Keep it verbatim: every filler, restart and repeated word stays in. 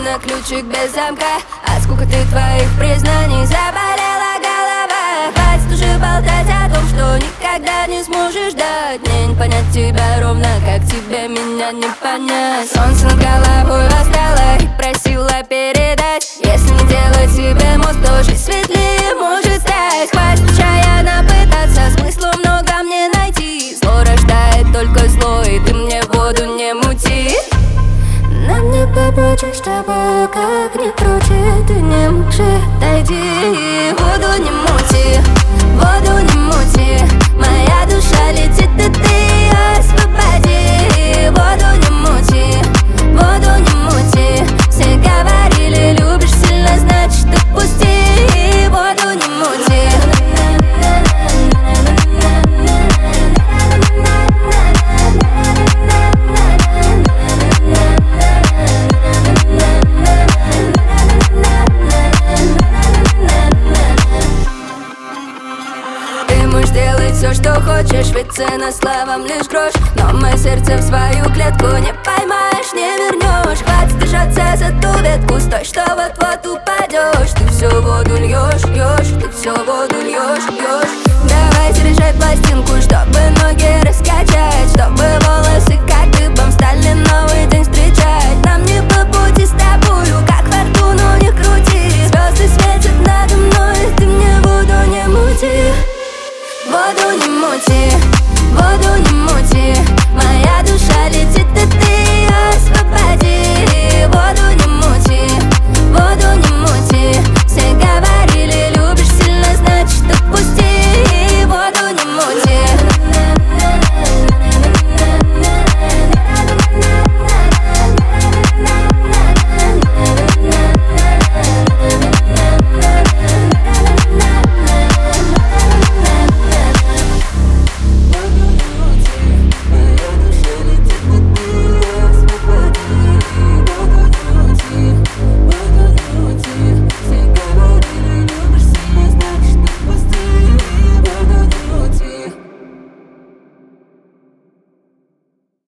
словно ключик без замка. От скукоты твоих признаний заболела голова. Хватит уже болтать о том, что никогда не сможешь дать. Мне не понять тебя ровно, как тебе меня не понять. Солнце над головой восстало и просила передать: если не делать себе мозг, то жизнь светлее может стать. Хватит отчаянно пытаться, смысла много мне найти. Зло рождает только зло, и ты мне воду не мути. Нам не побочишь с тобой, как ни крути. Ты не можешь отойти, воду не мути, воду не мути. Моя душа летит, и ты ее освободи. Воду не мути, воду не мути. Все говорили, любишь сильно, значит отпусти. Воду не мути. Делай все, что хочешь, ведь цена словам лишь грош. Но мое сердце в свою клетку не поймаешь, не вернешь. Хватит держаться за ту ветку, стой, что вот-вот упадешь. Ты всю воду льешь, льешь, ты всю воду льешь, льешь. Давай заряжай пластинку, чтобы ноги раскачать, чтобы волосы